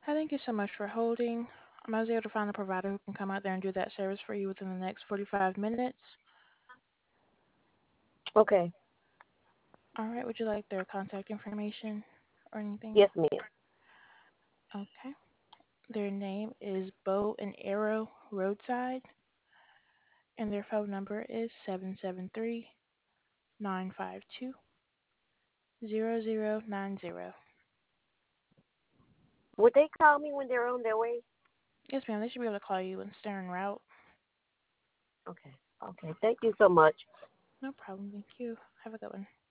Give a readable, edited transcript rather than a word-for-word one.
Hi, thank you so much for holding. I was able to find a provider who can come out there and do that service for you within the next 45 minutes. Okay. All right, would you like their contact information or anything? Yes, ma'am. Okay. Their name is Bow and Arrow Roadside, and their phone number is 773-952-0090. Would they call me when they're on their way? Yes, ma'am, they should be able to call you in Stern Route. Okay. Okay. Thank you so much. No problem, thank you. Have a good one.